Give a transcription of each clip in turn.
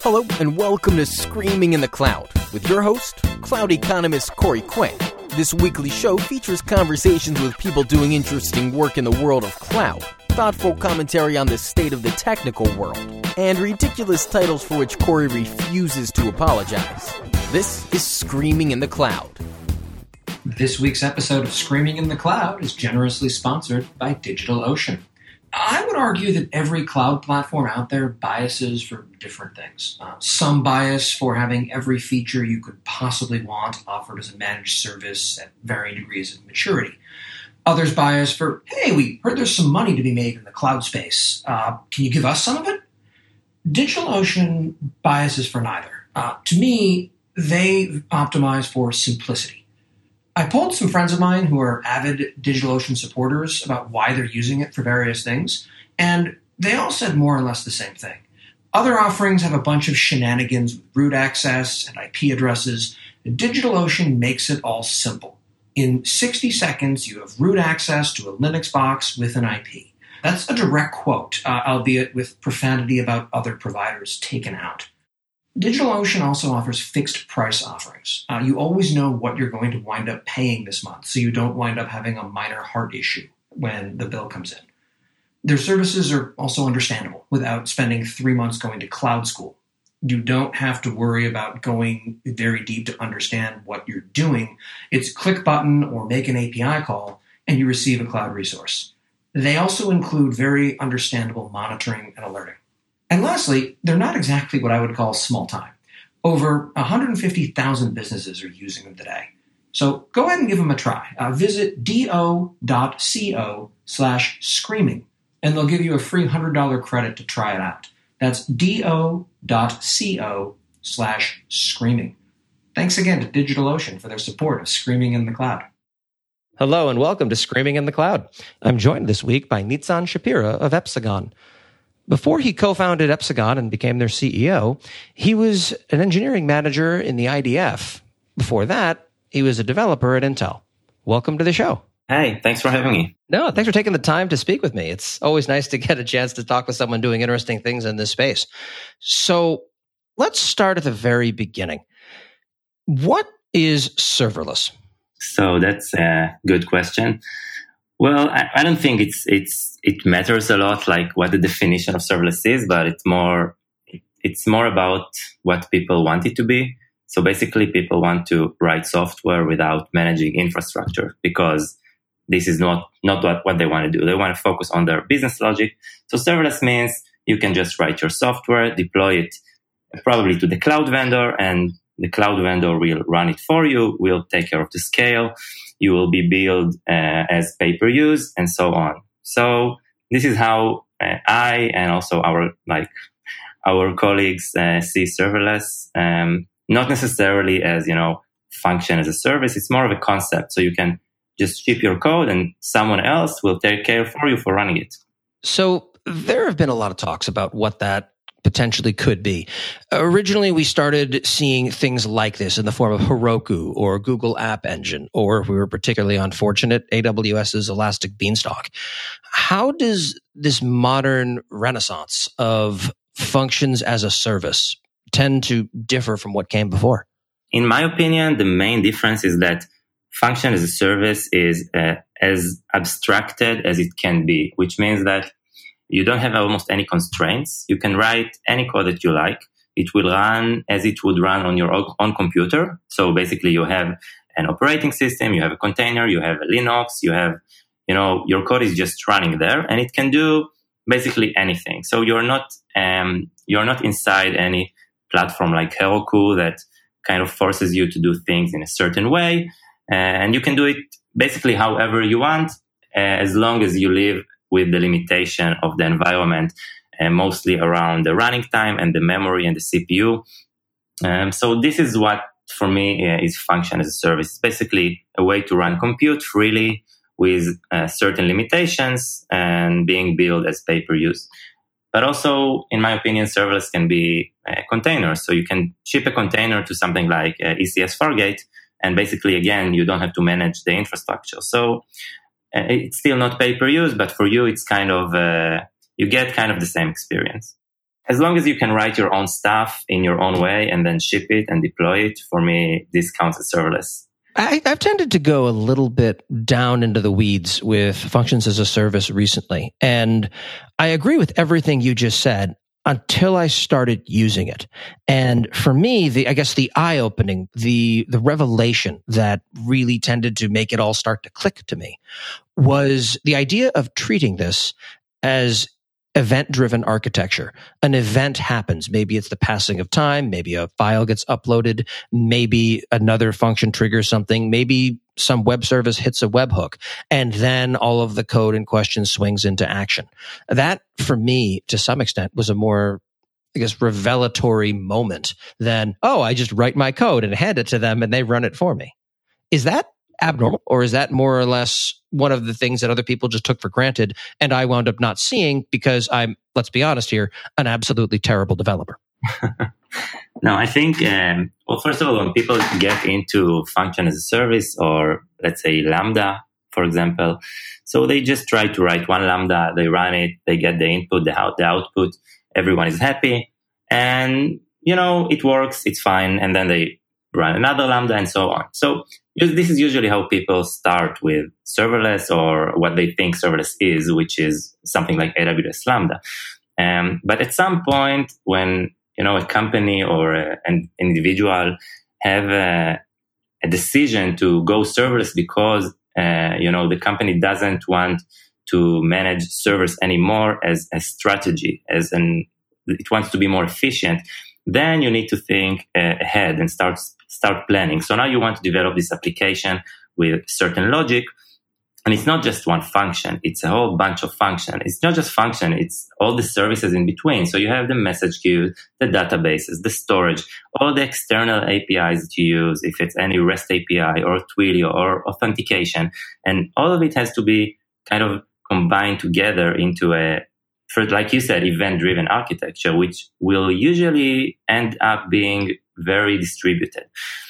Hello and welcome to Screaming in the Cloud with your host, cloud economist Corey Quinn. This weekly show features conversations with people doing interesting work in the world of cloud, thoughtful commentary on the state of the technical world, and ridiculous titles for which Corey refuses to apologize. This is Screaming in the Cloud. This week's episode of Screaming in the Cloud is generously sponsored by DigitalOcean. I would argue that every cloud platform out there biases for different things. Some bias for having every feature you could possibly want offered as a managed service at varying degrees of maturity. Others bias for, hey, we heard there's some money to be made in the cloud space. Can you give us some of it? DigitalOcean biases for neither. To me, they optimize for simplicity. I polled some friends of mine who are avid DigitalOcean supporters about why they're using it for various things, and they all said more or less the same thing. Other offerings have a bunch of shenanigans with root access and IP addresses. DigitalOcean makes it all simple. In 60 seconds, you have root access to a Linux box with an IP. That's a direct quote, albeit with profanity about other providers taken out. DigitalOcean also offers fixed price offerings. You always know what you're going to wind up paying this month, so you don't wind up having a minor heart issue when the bill comes in. Their services are also understandable without spending 3 months going to cloud school. You don't have to worry about going very deep to understand what you're doing. It's click button or make an API call, and you receive a cloud resource. They also include very understandable monitoring and alerting. And lastly, they're not exactly what I would call small time. Over 150,000 businesses are using them today. So go ahead and give them a try. Visit do.co/screaming, and they'll give you a free $100 credit to try it out. That's do.co/screaming. Thanks again to DigitalOcean for their support of Screaming in the Cloud. Hello and welcome to Screaming in the Cloud. I'm joined this week by Nitzan Shapira of Epsagon. Before he co-founded Epsagon and became their CEO, he was an engineering manager in the IDF. Before that, he was a developer at Intel. Welcome to the show. Hey, thanks for having me. No, thanks for taking the time to speak with me. It's always nice to get a chance to talk with someone doing interesting things in this space. So let's start at the very beginning. What is serverless? So that's a good question. Well, I don't think it matters a lot, like what the definition of serverless is, but it's more about what people want it to be. So basically, people want to write software without managing infrastructure because this is not what they want to do. They want to focus on their business logic. So serverless means you can just write your software, deploy it probably to the cloud vendor, and the cloud vendor will run it for you, will take care of the scale. You will be billed as pay-per-use, and so on. So this is how I and also our colleagues see serverless. Not necessarily as function as a service. It's more of a concept. So you can just ship your code, and someone else will take care for you for running it. So there have been a lot of talks about what that potentially could be. Originally, we started seeing things like this in the form of Heroku or Google App Engine, or if we were particularly unfortunate, AWS's Elastic Beanstalk. How does this modern renaissance of functions as a service tend to differ from what came before? In my opinion, the main difference is that function as a service is as abstracted as it can be, which means that you don't have almost any constraints. You can write any code that you like. It will run as it would run on your own computer. So basically you have an operating system, you have a container, you have a Linux, you have, your code is just running there, and it can do basically anything. So you're not inside any platform like Heroku that kind of forces you to do things in a certain way. And you can do it basically however you want, as long as you live with the limitation of the environment, mostly around the running time and the memory and the CPU. So this is what, for me, is function as a service. It's basically a way to run compute freely with certain limitations and being billed as pay-per-use. But also, in my opinion, serverless can be containers. So you can ship a container to something like ECS Fargate, and basically, again, you don't have to manage the infrastructure. So it's still not pay-per-use, but for you, it's kind of you get kind of the same experience. as long as you can write your own stuff in your own way and then ship it and deploy it, for me, this counts as serverless. I've tended to go a little bit down into the weeds with functions as a service recently. And I agree with everything you just said until I started using it. And for me, the eye-opening, the revelation that really tended to make it all start to click to me was the idea of treating this as event-driven architecture. An event happens. Maybe it's the passing of time. Maybe a file gets uploaded. Maybe another function triggers something. Maybe some web service hits a webhook. And then all of the code in question swings into action. That, for me, to some extent, was a more, revelatory moment than, I just write my code and hand it to them and they run it for me. Is that abnormal, or is that more or less one of the things that other people just took for granted and I wound up not seeing because I'm, let's be honest here, an absolutely terrible developer? No, I think, first of all, when people get into function as a service, or let's say Lambda, for example, so they just try to write one Lambda, they run it, they get the input, the output, everyone is happy, and, it works, it's fine, and then they run another Lambda and so on. So this is usually how people start with serverless, or what they think serverless is, which is something like AWS Lambda. But at some point when, a company or an individual have a decision to go serverless because, the company doesn't want to manage servers anymore as a strategy, it wants to be more efficient, then you need to think ahead and start planning. So now you want to develop this application with certain logic, and it's not just one function, it's a whole bunch of functions. It's not just function, it's all the services in between. So you have the message queue, the databases, the storage, all the external APIs that you use, if it's any REST API or Twilio or authentication, and all of it has to be kind of combined together into like you said, event-driven architecture, which will usually end up being very distributed.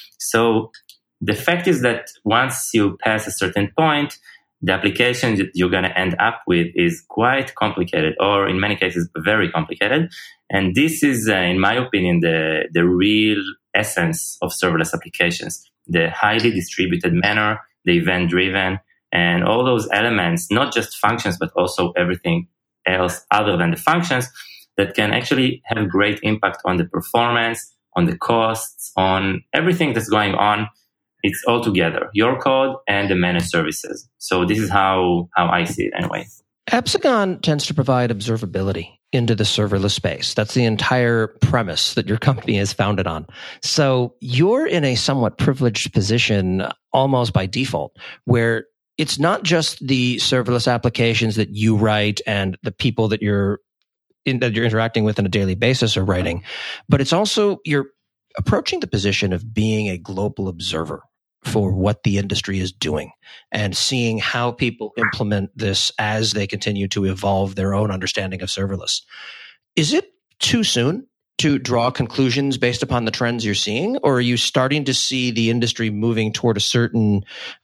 So the fact is that once you pass a certain point, the application that you're going to end up with is quite complicated, or in many cases, very complicated. And this is, in my opinion, the real essence of serverless applications, the highly distributed manner, the event-driven, and all those elements, not just functions, but also everything else other than the functions, that can actually have great impact on the performance, on the costs, on everything that's going on. It's all together, your code and the managed services. So this is how I see it anyway. Epsagon tends to provide observability into the serverless space. That's the entire premise that your company is founded on. So you're in a somewhat privileged position almost by default, where it's not just the serverless applications that you write and the people that you're interacting with on a daily basis are writing, but it's also you're approaching the position of being a global observer for what the industry is doing and seeing how people implement this as they continue to evolve their own understanding of serverless. Is it too soon to draw conclusions based upon the trends you're seeing, or are you starting to see the industry moving toward a certain,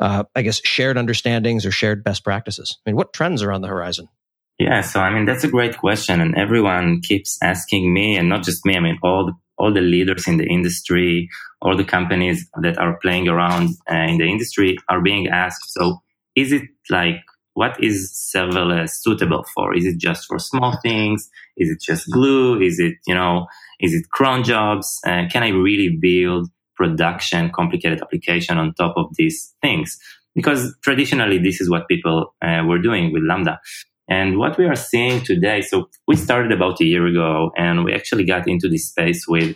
shared understandings or shared best practices? I mean, what trends are on the horizon? Yeah, so that's a great question, and everyone keeps asking me, and not just me. All the leaders in the industry, all the companies that are playing around in the industry are being asked. So, is it what is serverless suitable for? Is it just for small things? Is it just glue? Is it is it cron jobs? Can I really build production complicated application on top of these things? Because traditionally, this is what people were doing with Lambda. And what we are seeing today, so we started about a year ago, and we actually got into this space with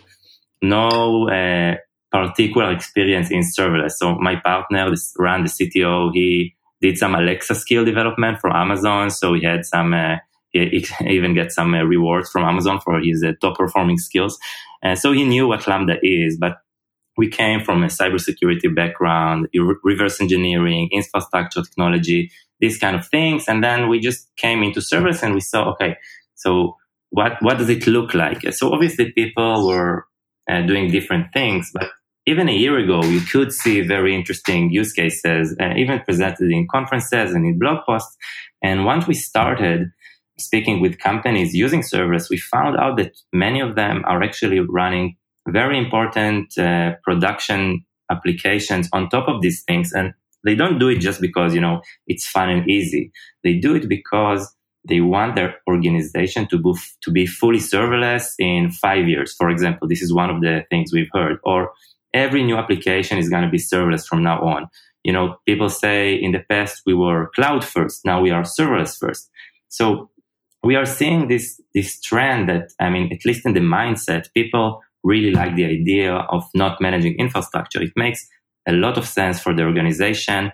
no particular experience in serverless. So my partner, Ran, the CTO, he did some Alexa skill development for Amazon. So he had some, he even get some rewards from Amazon for his top performing skills. So he knew what Lambda is, but we came from a cybersecurity background, reverse engineering, infrastructure technology, these kind of things. And then we just came into serverless and we saw, okay, so what does it look like? So obviously people were doing different things, but even a year ago, you could see very interesting use cases, even presented in conferences and in blog posts. And once we started, speaking with companies using serverless, we found out that many of them are actually running very important production applications on top of these things. And they don't do it just because, it's fun and easy. They do it because they want their organization to be fully serverless in 5 years. For example, this is one of the things we've heard. Or every new application is going to be serverless from now on. People say in the past we were cloud first. Now we are serverless first. So we are seeing this trend that, at least in the mindset, people really like the idea of not managing infrastructure. It makes a lot of sense for the organization.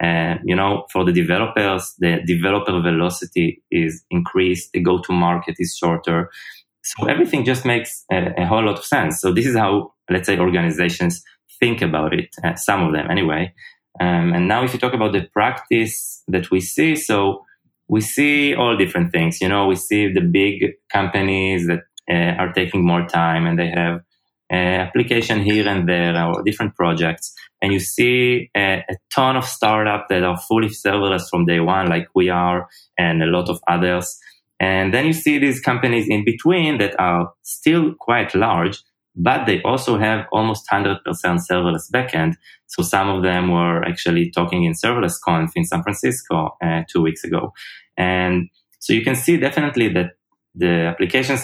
For the developers, the developer velocity is increased. The go-to-market is shorter. So everything just makes a whole lot of sense. So this is how, let's say, organizations think about it, some of them anyway. And now if you talk about the practice that we see, so we see all different things. We see the big companies that are taking more time and they have application here and there or different projects. And you see a ton of startups that are fully serverless from day one, like we are, and a lot of others. And then you see these companies in between that are still quite large, but they also have almost 100% serverless backend. So some of them were actually talking in Serverless Conf in San Francisco 2 weeks ago. And so you can see definitely that the applications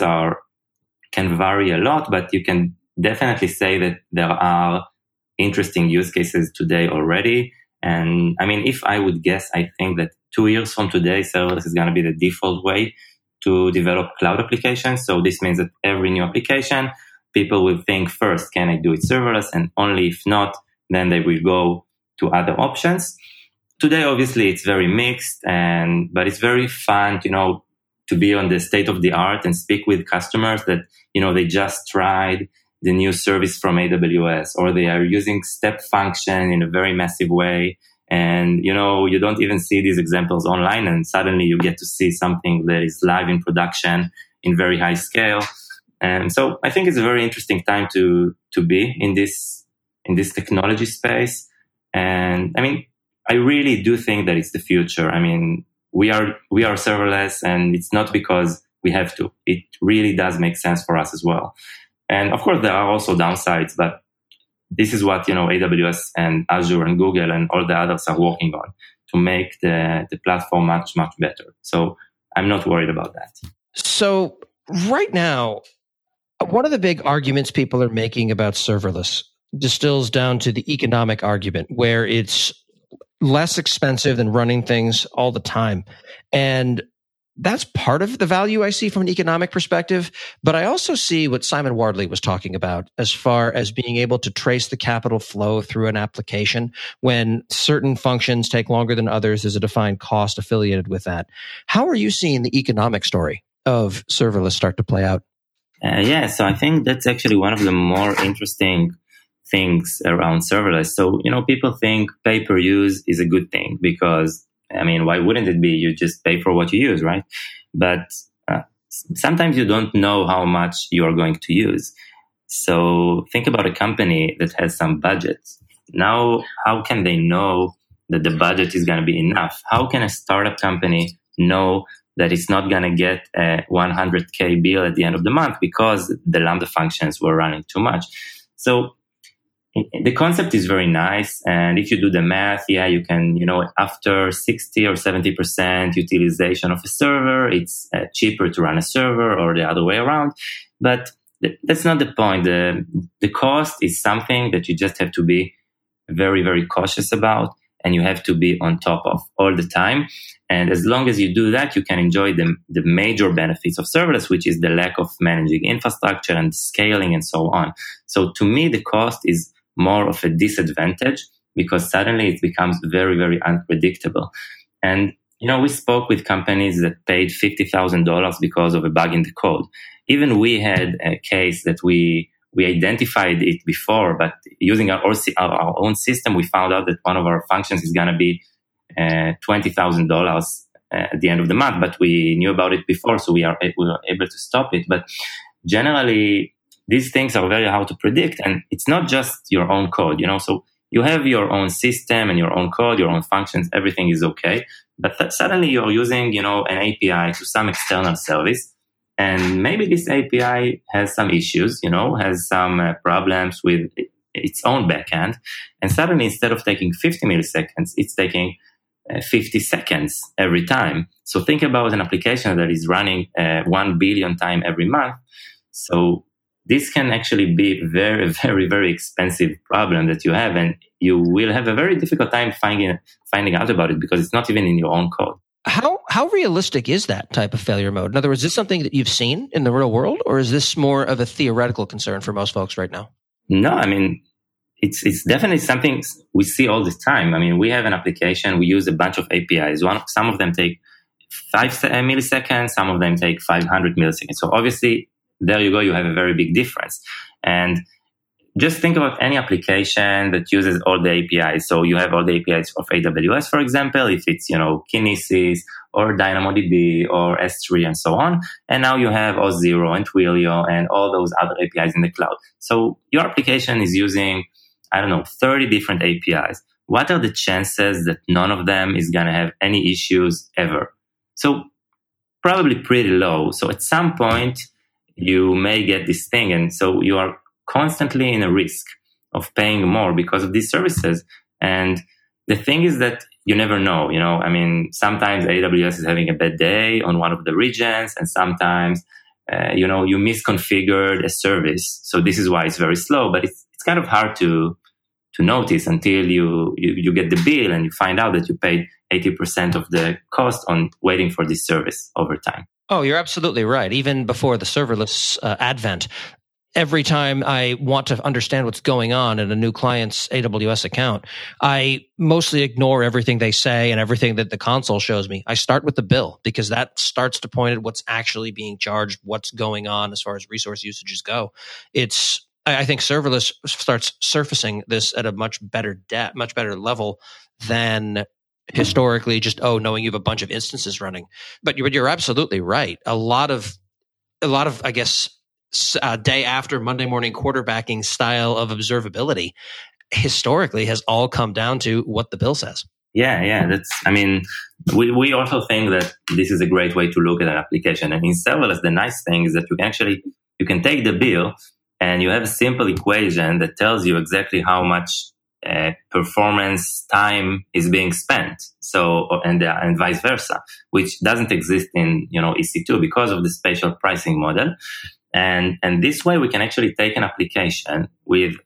can vary a lot, but you can definitely say that there are interesting use cases today already. And if I would guess, I think that 2 years from today, serverless is going to be the default way to develop cloud applications. So this means that every new application, people will think first, can I do it serverless? And only if not, then they will go to other options. Today, obviously, it's very mixed, but it's very fun, to be on the state of the art and speak with customers that, they just tried the new service from AWS, or they are using step function in a very massive way. And, you don't even see these examples online, and suddenly you get to see something that is live in production in very high scale. And so I think it's a very interesting time to be in this technology space. And I really do think that it's the future. We are serverless, and it's not because we have to. It really does make sense for us as well. And of course, there are also downsides, but this is what, AWS and Azure and Google and all the others are working on to make the platform much, much better. So I'm not worried about that. So right now, one of the big arguments people are making about serverless distills down to the economic argument, where it's less expensive than running things all the time. And that's part of the value I see from an economic perspective. But I also see what Simon Wardley was talking about as far as being able to trace the capital flow through an application. When certain functions take longer than others, there's a defined cost affiliated with that. How are you seeing the economic story of serverless start to play out? So I think that's actually one of the more interesting things around serverless. So, people think pay per use is a good thing because, why wouldn't it be? You just pay for what you use, right? But sometimes you don't know how much you are going to use. So think about a company that has some budget. Now, how can they know that the budget is going to be enough? How can a startup company know that it's not going to get a 100K bill at the end of the month because the Lambda functions were running too much? So the concept is very nice. And if you do the math, you can, after 60 or 70% utilization of a server, it's cheaper to run a server or the other way around. But that's not the point. The cost is something that you just have to be very, very cautious about, and you have to be on top of all the time. And as long as you do that, you can enjoy the major benefits of serverless, which is the lack of managing infrastructure and scaling and so on. So to me, the cost is more of a disadvantage because suddenly it becomes very, very unpredictable. And, we spoke with companies that paid $50,000 because of a bug in the code. Even we had a case that we identified it before, but using our own system, we found out that one of our functions is going to be $20,000 at the end of the month, but we knew about it before, so we were able to stop it. But generally, these things are very hard to predict, and it's not just your own code, so you have your own system and your own code, your own functions, everything is okay. But suddenly you're using, an API to some external service. And maybe this API has some issues, has some problems with its own backend. And suddenly, instead of taking 50 milliseconds, it's taking 50 seconds every time. So think about an application that is running 1 billion times every month. So this can actually be a very, very, very expensive problem that you have, and you will have a very difficult time finding out about it because it's not even in your own code. How realistic is that type of failure mode? In other words, is this something that you've seen in the real world, or is this more of a theoretical concern for most folks right now? No, I mean, it's definitely something we see all the time. I mean, we have an application, we use a bunch of APIs. Some of them take 5 milliseconds, some of them take 500 milliseconds. So obviously, there you go, you have a very big difference. And just think about any application that uses all the APIs. So you have all the APIs of AWS, for example, if it's, Kinesis or DynamoDB or S3 and so on. And now you have Auth0 and Twilio and all those other APIs in the cloud. So your application is using, 30 different APIs. What are the chances that none of them is going to have any issues ever? So probably pretty low. So at some point, you may get this thing. And so you are constantly in a risk of paying more because of these services. And the thing is that you never know, sometimes AWS is having a bad day on one of the regions, and sometimes, you misconfigured a service. So this is why it's very slow, but it's kind of hard to notice until you get the bill and you find out that you paid 80% of the cost on waiting for this service over time. Oh, you're absolutely right. Even before the serverless advent, every time I want to understand what's going on in a new client's AWS account, I mostly ignore everything they say and everything that the console shows me. I start with the bill because that starts to point at what's actually being charged, what's going on as far as resource usages go. I think serverless starts surfacing this at a much better depth, much better level than historically just, knowing you have a bunch of instances running. But you're absolutely right. A lot of, I guess, day after Monday morning quarterbacking style of observability historically has all come down to what the bill says. Yeah. We also think that this is a great way to look at an application. And in serverless, the nice thing is that you can take the bill and you have a simple equation that tells you exactly how much performance time is being spent. So, and vice versa, which doesn't exist in, EC2 because of the spatial pricing model. And this way we can actually take an application with,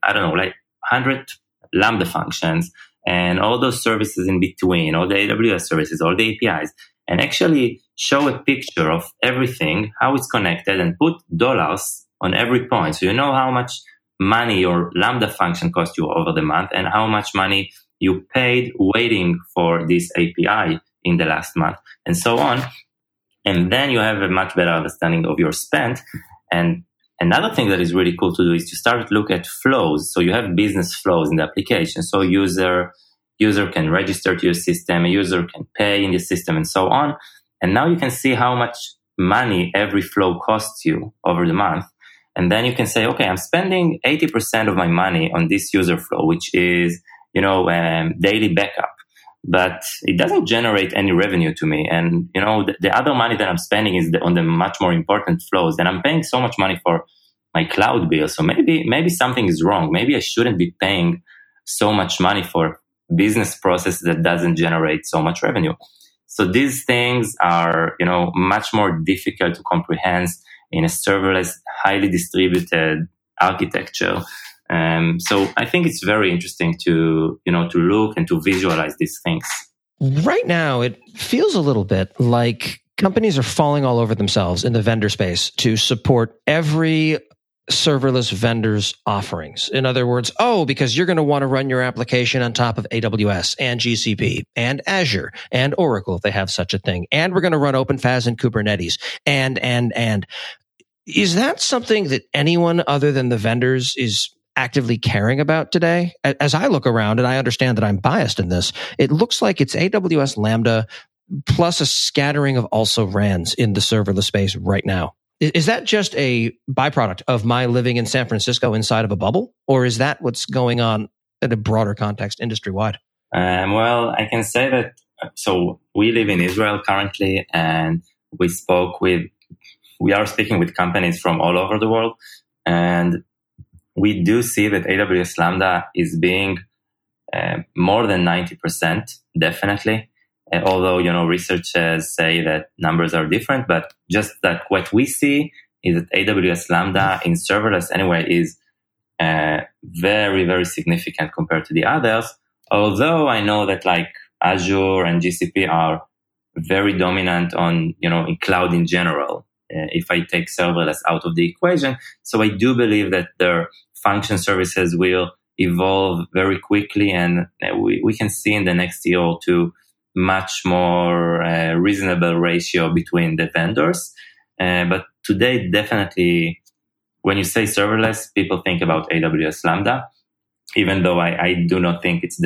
100 Lambda functions and all those services in between, all the AWS services, all the APIs, and actually show a picture of everything, how it's connected, and put dollars on every point. So you know how much money your Lambda function cost you over the month and how much money you paid waiting for this API in the last month, and so on. And then you have a much better understanding of your spend. And another thing that is really cool to do is to start to look at flows. So you have business flows in the application. So user can register to your system, a user can pay in the system, and so on. And now you can see how much money every flow costs you over the month. And then you can say, okay, I'm spending 80% of my money on this user flow, which is, daily backup, but it doesn't generate any revenue to me. And, the other money that I'm spending is on the much more important flows. And I'm paying so much money for my cloud bill. So maybe something is wrong. Maybe I shouldn't be paying so much money for business process that doesn't generate so much revenue. So these things are, much more difficult to comprehend in a serverless, highly distributed architecture. So I think it's very interesting to look and to visualize these things. Right now, it feels a little bit like companies are falling all over themselves in the vendor space to support every serverless vendor's offerings. In other words, because you're going to want to run your application on top of AWS and GCP and Azure and Oracle, if they have such a thing. And we're going to run OpenFaaS and Kubernetes and. Is that something that anyone other than the vendors is actively caring about today? As I look around, and I understand that I'm biased in this, it looks like it's AWS Lambda plus a scattering of also RANs in the serverless space right now. Is that just a byproduct of my living in San Francisco inside of a bubble? Or is that what's going on in a broader context industry-wide? Well, I can say that so we live in Israel currently, and we are speaking with companies from all over the world, and we do see that AWS Lambda is being more than 90%, definitely. Although, researchers say that numbers are different, but just that what we see is that AWS Lambda in serverless anyway is very, very significant compared to the others. Although I know that like Azure and GCP are very dominant on, in cloud in general, if I take serverless out of the equation. So I do believe that their function services will evolve very quickly, and we can see in the next year or two much more reasonable ratio between the vendors. But today, definitely, when you say serverless, people think about AWS Lambda, even though I do not think it's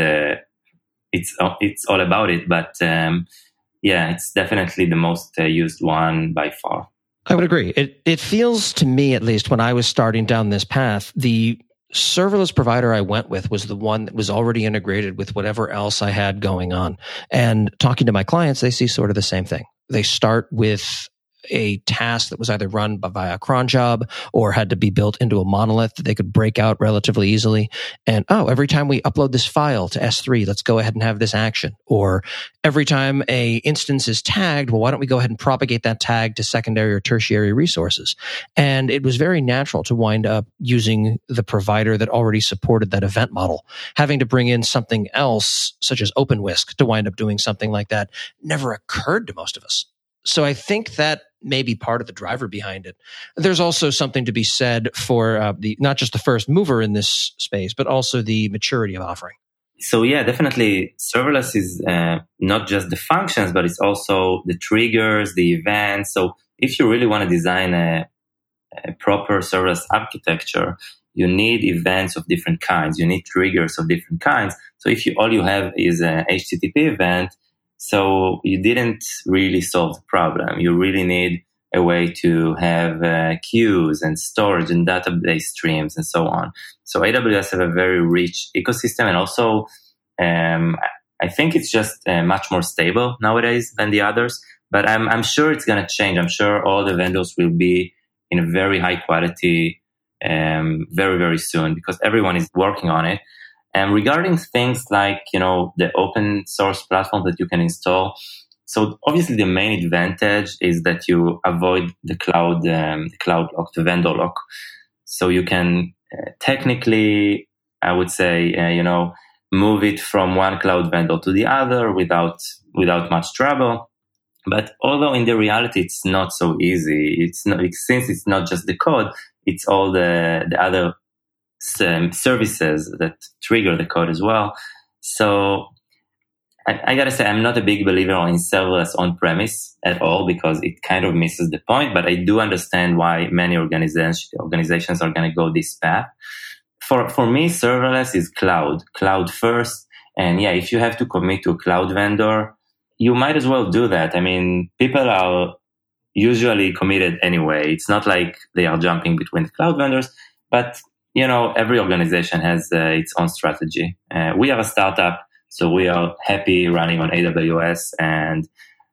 all about it. But it's definitely the most used one by far. I would agree. It feels to me, at least when I was starting down this path, the serverless provider I went with was the one that was already integrated with whatever else I had going on. And talking to my clients, they see sort of the same thing. They start with a task that was either run via a cron job or had to be built into a monolith that they could break out relatively easily. And, every time we upload this file to S3, let's go ahead and have this action. Or every time a instance is tagged, well, why don't we go ahead and propagate that tag to secondary or tertiary resources? And it was very natural to wind up using the provider that already supported that event model. Having to bring in something else, such as OpenWhisk, to wind up doing something like that never occurred to most of us. So I think that may be part of the driver behind it. There's also something to be said for not just the first mover in this space, but also the maturity of offering. So yeah, definitely serverless is not just the functions, but it's also the triggers, the events. So if you really want to design a proper serverless architecture, you need events of different kinds. You need triggers of different kinds. So if all you have is an HTTP event, so you didn't really solve the problem. You really need a way to have queues and storage and database streams and so on. So AWS have a very rich ecosystem, and also I think it's just much more stable nowadays than the others. But I'm sure it's going to change. I'm sure all the vendors will be in a very high quality very, very soon, because everyone is working on it. And regarding things like, the open source platform that you can install, so obviously the main advantage is that you avoid the cloud lock, the vendor lock. So you can technically, I would say, move it from one cloud vendor to the other without much trouble. But although in the reality it's not so easy, since it's not just the code, it's all the other services that trigger the code as well. So I gotta say, I'm not a big believer in serverless on-premise at all, because it kind of misses the point, but I do understand why many organizations are going to go this path. For me, serverless is cloud first. And yeah, if you have to commit to a cloud vendor, you might as well do that. I mean, people are usually committed anyway. It's not like they are jumping between the cloud vendors, but every organization has its own strategy. We are a startup, so we are happy running on AWS, and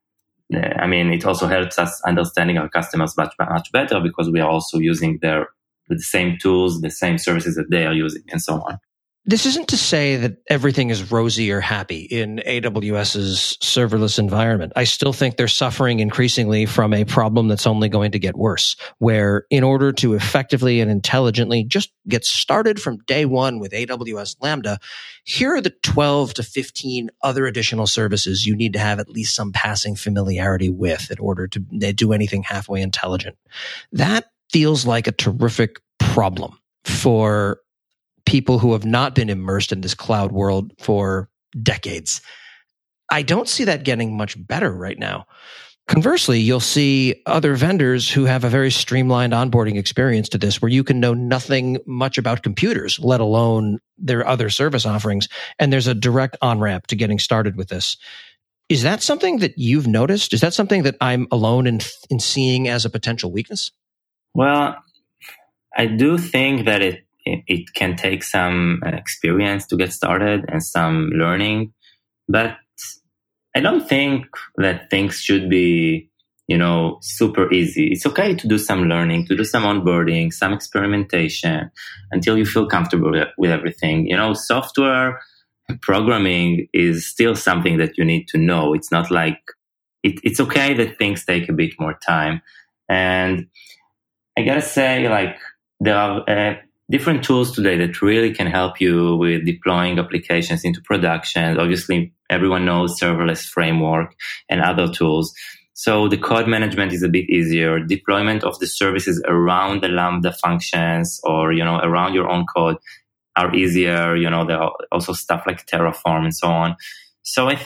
it also helps us understanding our customers much better, because we are also using the same tools, the same services that they are using, and so on. This isn't to say that everything is rosy or happy in AWS's serverless environment. I still think they're suffering increasingly from a problem that's only going to get worse, where in order to effectively and intelligently just get started from day one with AWS Lambda, here are the 12 to 15 other additional services you need to have at least some passing familiarity with in order to do anything halfway intelligent. That feels like a terrific problem for people who have not been immersed in this cloud world for decades. I don't see that getting much better right now. Conversely, you'll see other vendors who have a very streamlined onboarding experience to this, where you can know nothing much about computers, let alone their other service offerings, and there's a direct on-ramp to getting started with this. Is that something that you've noticed? Is that something that I'm alone in seeing as a potential weakness? Well, I do think that it can take some experience to get started and some learning. But I don't think that things should be, super easy. It's okay to do some learning, to do some onboarding, some experimentation until you feel comfortable with everything. Software programming is still something that you need to know. It's not like it's okay that things take a bit more time. And I gotta say, there are different tools today that really can help you with deploying applications into production. Obviously, everyone knows serverless framework and other tools. So the code management is a bit easier. Deployment of the services around the Lambda functions or, around your own code are easier. There are also stuff like Terraform and so on. So I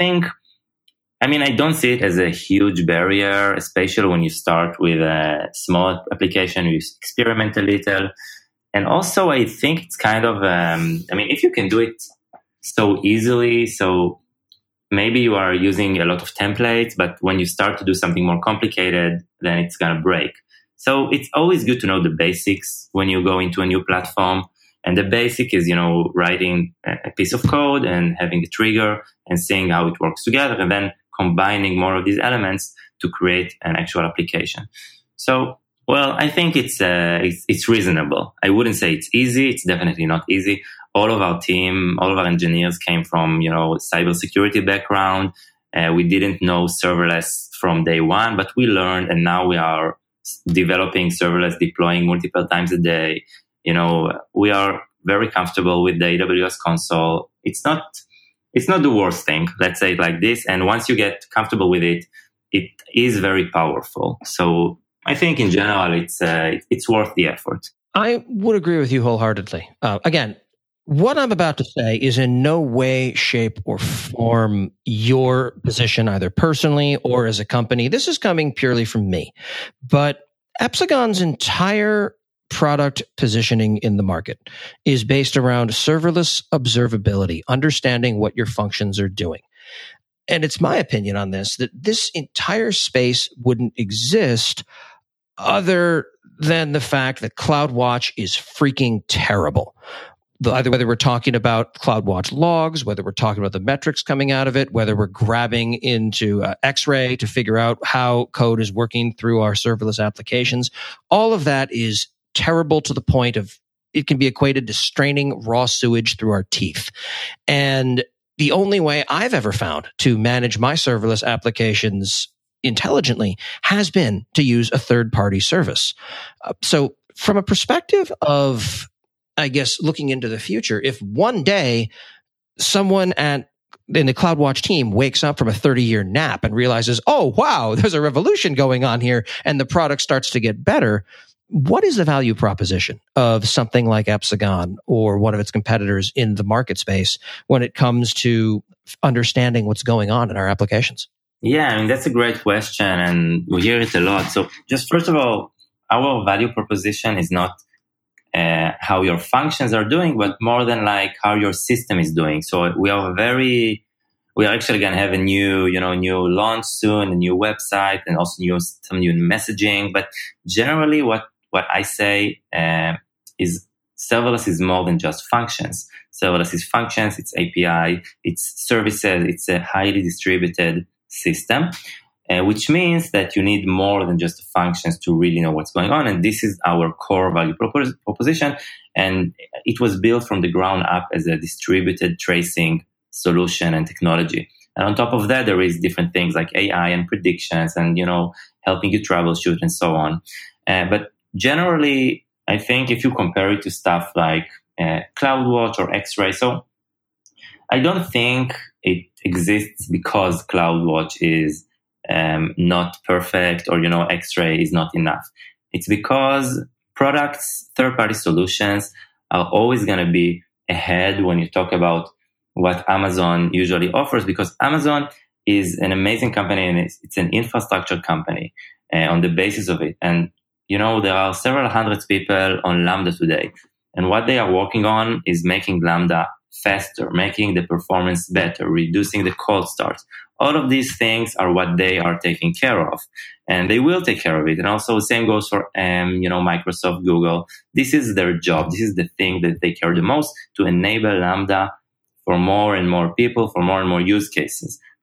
don't see it as a huge barrier, especially when you start with a small application, you experiment a little. And also, I think it's kind of, if you can do it so easily, so maybe you are using a lot of templates, but when you start to do something more complicated, then it's going to break. So it's always good to know the basics when you go into a new platform. And the basic is, writing a piece of code and having a trigger and seeing how it works together, and then combining more of these elements to create an actual application. So, I think it's reasonable. I wouldn't say it's easy. It's definitely not easy. All of our team, all of our engineers came from, cybersecurity background. We didn't know serverless from day one, but we learned, and now we are developing serverless, deploying multiple times a day. We are very comfortable with the AWS console. It's not the worst thing. Let's say it like this. And once you get comfortable with it, it is very powerful. So I think in general, it's worth the effort. I would agree with you wholeheartedly. Again, what I'm about to say is in no way, shape, or form your position, either personally or as a company. This is coming purely from me. But Epsagon's entire product positioning in the market is based around serverless observability, understanding what your functions are doing. And it's my opinion on this that this entire space wouldn't exist other than the fact that CloudWatch is freaking terrible. Either whether we're talking about CloudWatch logs, whether we're talking about the metrics coming out of it, whether we're grabbing into X-Ray to figure out how code is working through our serverless applications, all of that is terrible to the point of it can be equated to straining raw sewage through our teeth. And the only way I've ever found to manage my serverless applications intelligently has been to use a third-party service. So from a perspective of, I guess, looking into the future, if one day someone in the CloudWatch team wakes up from a 30-year nap and realizes, oh, wow, there's a revolution going on here, and the product starts to get better, what is the value proposition of something like Epsagon or one of its competitors in the market space when it comes to understanding what's going on in our applications? Yeah, that's a great question, and we hear it a lot. So just first of all, our value proposition is not how your functions are doing, but more than how your system is doing. So we are actually going to have a new launch soon, a new website, and also some new messaging. But generally, what I say is serverless is more than just functions. Serverless is functions, it's API, it's services, it's a highly distributed system, which means that you need more than just functions to really know what's going on. And this is our core value proposition. And it was built from the ground up as a distributed tracing solution and technology. And on top of that, there is different things like AI and predictions and, helping you troubleshoot and so on. But generally, I think if you compare it to stuff like CloudWatch or X-Ray, so I don't think it exists because CloudWatch is not perfect or, X-Ray is not enough. It's because products, third-party solutions are always going to be ahead when you talk about what Amazon usually offers, because Amazon is an amazing company and it's an infrastructure company on the basis of it. And, there are several hundreds people on Lambda today. And what they are working on is making Lambda faster, making the performance better, reducing the cold starts. All of these things are what they are taking care of, and they will take care of it. And also the same goes for, Microsoft, Google. This is their job. This is the thing that they care the most, to enable Lambda for more and more people, for more and more use cases.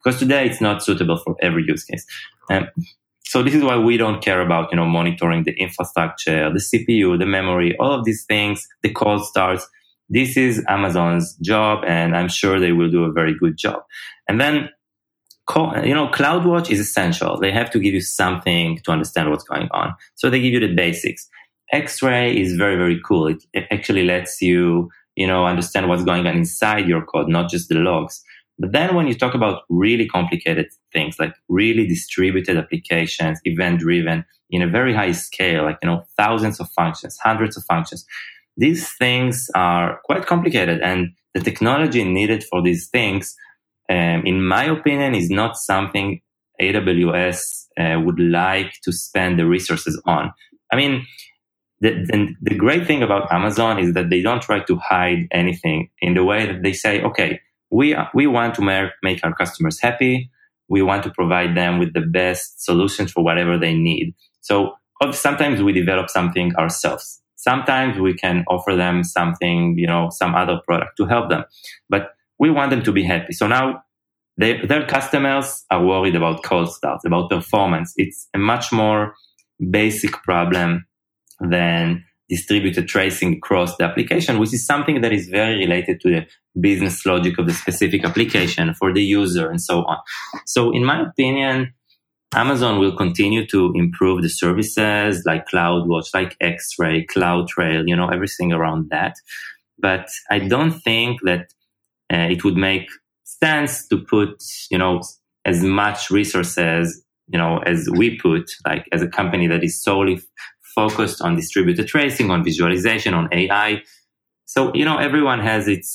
because today it's not suitable for every use case. So this is why we don't care about, monitoring the infrastructure, the CPU, the memory, all of these things, the cold starts. This is Amazon's job, and I'm sure they will do a very good job. And then, CloudWatch is essential. They have to give you something to understand what's going on. So they give you the basics. X-Ray is very, very cool. It actually lets you, understand what's going on inside your code, not just the logs. But then when you talk about really complicated things, like really distributed applications, event-driven, in a very high scale, like, thousands of functions, hundreds of functions, these things are quite complicated. And the technology needed for these things, in my opinion, is not something AWS would like to spend the resources on. I mean, the great thing about Amazon is that they don't try to hide anything in the way that they say, okay, we want to make our customers happy. We want to provide them with the best solutions for whatever they need. So sometimes we develop something ourselves. Sometimes we can offer them something, some other product to help them. But we want them to be happy. So now their customers are worried about cold starts, about performance. It's a much more basic problem than distributed tracing across the application, which is something that is very related to the business logic of the specific application for the user and so on. So in my opinion, Amazon will continue to improve the services like CloudWatch, like X-Ray, CloudTrail, everything around that. But I don't think that it would make sense to put, as much resources, as we put, like as a company that is solely focused on distributed tracing, on visualization, on AI. So, everyone has its,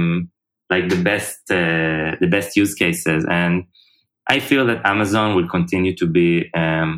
the best use cases. And I feel that Amazon will continue to be, a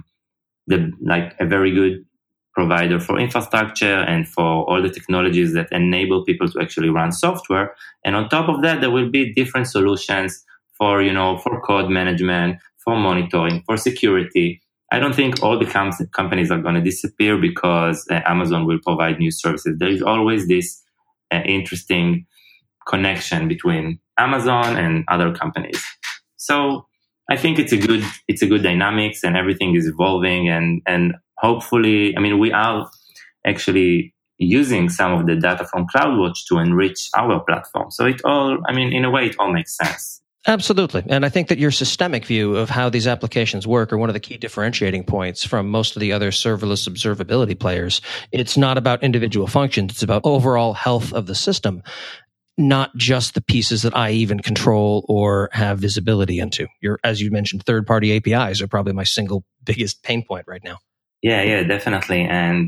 very good provider for infrastructure and for all the technologies that enable people to actually run software. And on top of that, there will be different solutions for code management, for monitoring, for security. I don't think all the companies are going to disappear because Amazon will provide new services. There is always this interesting connection between Amazon and other companies. So I think it's a good dynamics, and everything is evolving, and hopefully, we are actually using some of the data from CloudWatch to enrich our platform. So in a way, it all makes sense. Absolutely. And I think that your systemic view of how these applications work are one of the key differentiating points from most of the other serverless observability players. It's not about individual functions. It's about overall health of the system, not just the pieces that I even control or have visibility into. As you mentioned, third-party APIs are probably my single biggest pain point right now. Yeah, definitely. And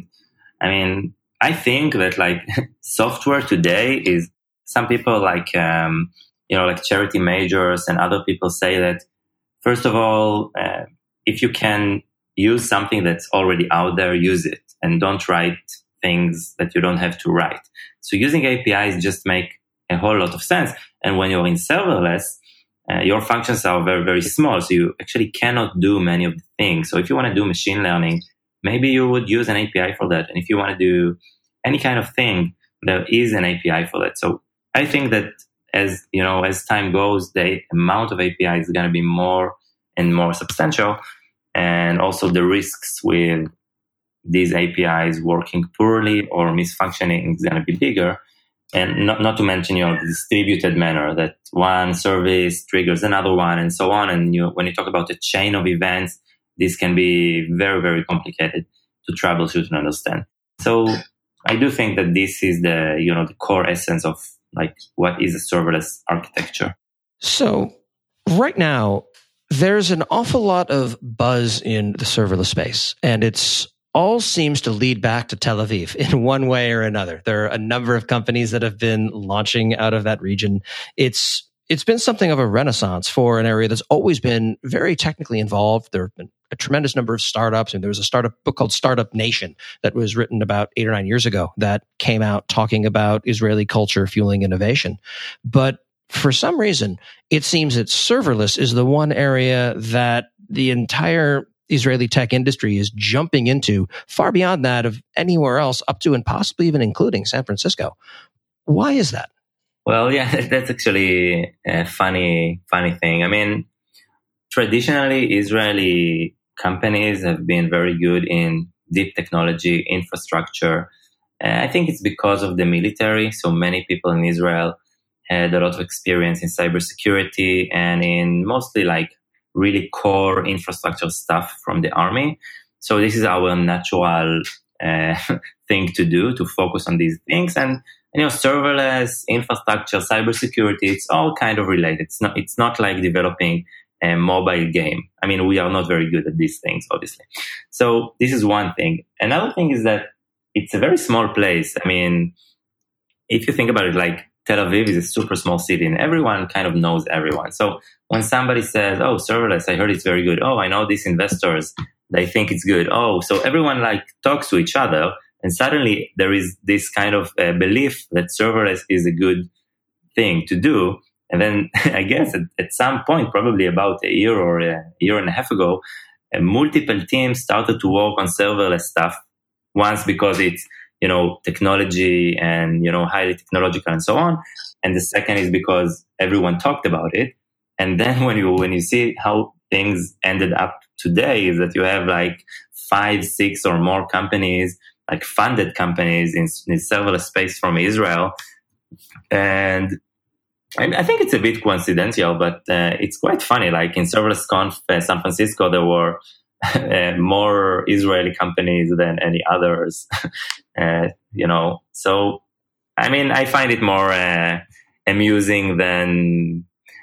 I think that software today is, some people like Charity Majors and other people say that, first of all, if you can use something that's already out there, use it, and don't write things that you don't have to write. So using APIs just make a whole lot of sense. And when you're in serverless, your functions are very, very small. So you actually cannot do many of the things. So if you want to do machine learning, maybe you would use an API for that. And if you want to do any kind of thing, there is an API for that. So I think that as time goes, the amount of API is going to be more and more substantial. And also the risks with these APIs working poorly or misfunctioning is going to be bigger. And not to mention, the distributed manner that one service triggers another one and so on. And when you talk about a chain of events, this can be very, very complicated to troubleshoot and understand. So I do think that this is the core essence of what is a serverless architecture. So right now, there's an awful lot of buzz in the serverless space, and it's all seems to lead back to Tel Aviv in one way or another. There are a number of companies that have been launching out of that region. It's been something of a renaissance for an area that's always been very technically involved. There have been a tremendous number of startups, and there was a startup book called Startup Nation that was written about 8 or 9 years ago that came out talking about Israeli culture fueling innovation. But for some reason, it seems that serverless is the one area that the entire Israeli tech industry is jumping into, far beyond that of anywhere else, up to and possibly even including San Francisco. Why is that? Well, yeah, that's actually a funny thing. traditionally, Israeli companies have been very good in deep technology infrastructure. I think it's because of the military. So many people in Israel had a lot of experience in cybersecurity and in mostly like really core infrastructure stuff from the army. So this is our natural thing to do, to focus on these things. And serverless, infrastructure, cybersecurity, it's all kind of related. It's not like developing a mobile game. I mean, we are not very good at these things, obviously. So this is one thing. Another thing is that it's a very small place. I mean, if you think about it, like Tel Aviv is a super small city and everyone kind of knows everyone. So when somebody says, oh, serverless, I heard it's very good. Oh, I know these investors, they think it's good. Oh, so everyone like talks to each other. And suddenly there is this kind of belief that serverless is a good thing to do. And then I guess at some point, probably about a year or a year and a half ago, multiple teams started to work on serverless stuff. Once because it's, technology and, highly technological and so on. And the second is because everyone talked about it. And then when you see how things ended up today is that you have like 5, 6 or more companies, like funded companies in serverless space from Israel. And I think it's a bit coincidental, but it's quite funny. Like in Serverless Conf San Francisco, there were more Israeli companies than any others, So, I mean, I find it more amusing than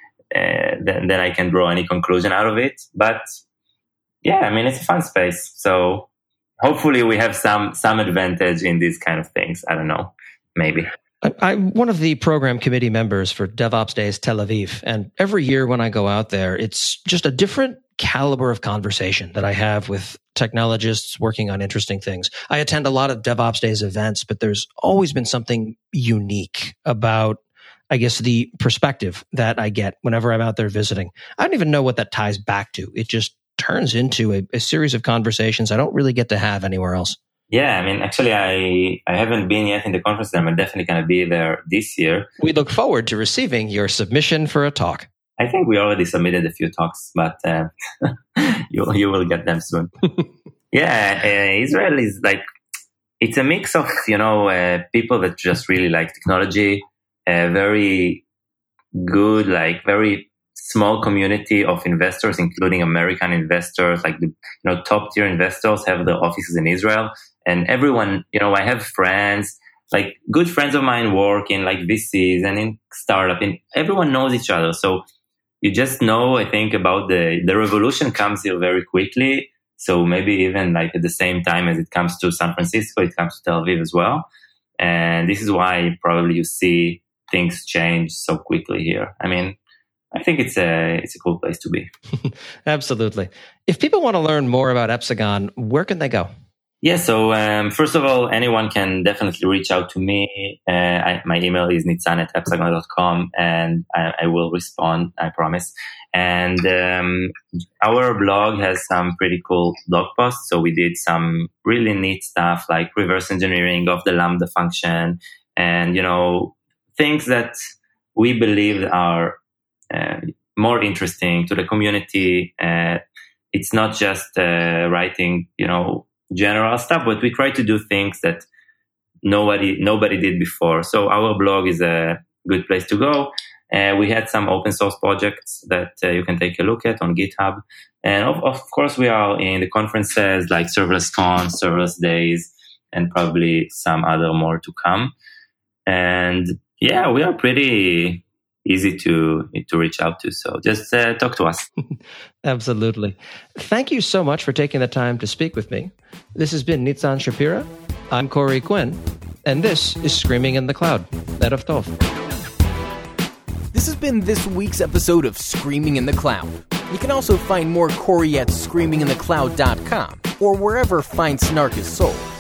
I can draw any conclusion out of it. But yeah, I mean, it's a fun space. So hopefully we have some advantage in these kind of things. I don't know, maybe. I'm one of the program committee members for DevOps Days Tel Aviv. And every year when I go out there, it's just a different caliber of conversation that I have with technologists working on interesting things. I attend a lot of DevOps Days events, but there's always been something unique about, I guess, the perspective that I get whenever I'm out there visiting. I don't even know what that ties back to. It just turns into a series of conversations I don't really get to have anywhere else. Yeah, I mean, actually, I haven't been yet in the conference. I'm definitely going to be there this year. We look forward to receiving your submission for a talk. I think we already submitted a few talks, but you will get them soon. Yeah, Israel is like, it's a mix of, people that just really like technology, very good, like very small community of investors, including American investors, like the top tier investors have their offices in Israel. And everyone, I have friends, like good friends of mine work in like VCs and in startup, and everyone knows each other. So you just know, I think, about the revolution comes here very quickly. So maybe even like at the same time as it comes to San Francisco, it comes to Tel Aviv as well. And this is why probably you see things change so quickly here. I mean, I think it's a cool place to be. Absolutely. If people want to learn more about Epsagon, where can they go? Yeah, so first of all, anyone can definitely reach out to me. My email is nitzan@epsagon.com, and I will respond, I promise. And our blog has some pretty cool blog posts. So we did some really neat stuff like reverse engineering of the Lambda function and, things that we believe are more interesting to the community. It's not just writing, general stuff, but we try to do things that nobody did before. So our blog is a good place to go. We had some open source projects that you can take a look at on GitHub. And of course, we are in the conferences like Serverless Con, Serverless Days, and probably some other more to come. And yeah, we are pretty easy to reach out to. So just talk to us. Absolutely. Thank you so much for taking the time to speak with me. This has been Nitzan Shapira. I'm Corey Quinn, and this is Screaming in the Cloud. Erev Tov. This has been this week's episode of Screaming in the Cloud. You can also find more Corey at screaminginthecloud.com or wherever fine snark is sold.